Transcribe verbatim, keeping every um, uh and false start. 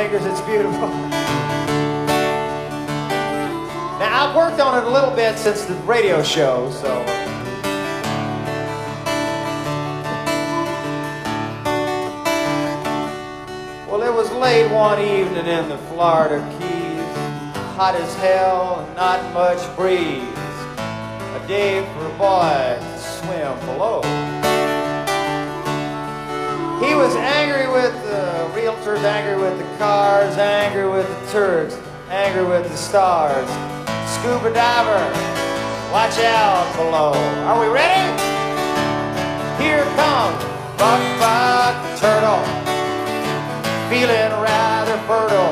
fingers, it's beautiful. Now, I've worked on it a little bit since the radio show, so. Well, it was late one evening in the Florida Keys, hot as hell and not much breeze. A day for a boy to swim below. He was angry with the realtors, angry with the cars, angry with the Turks, angry with the stars. Scuba diver, watch out below. Are we ready? Here comes Buck Buck Turtle, feeling rather fertile.